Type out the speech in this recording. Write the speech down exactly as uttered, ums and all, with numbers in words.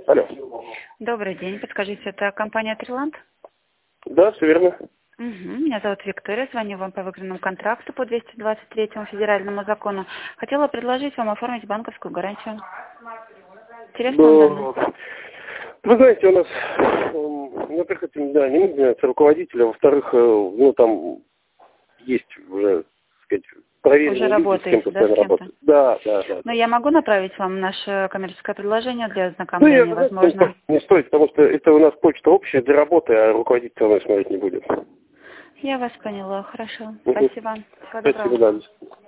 Алло. Добрый день. Подскажите, это компания «Триланд»? Да, все верно. Угу. Меня зовут Виктория. Звоню вам по выигранному контракту по двести двадцать третьему федеральному закону. Хотела предложить вам оформить банковскую гарантию. Интересно вам данное? Да. Вы знаете, у нас, эм, во-первых, это, да, не нужно меняться руководителя, во-вторых, э, ну, там есть уже, так сказать, проверенные Уже люди, с кем работаете, да, постоянно с кем-то? работают. Да, да, да. Но я могу направить вам наше коммерческое предложение для Ну, я, ознакомления, знаете, возможно? не стоит, потому что это у нас почта общая для работы, а руководитель у нас смотреть не будет. Я вас поняла. Хорошо. Угу. Спасибо. Всего Спасибо, доброго. да.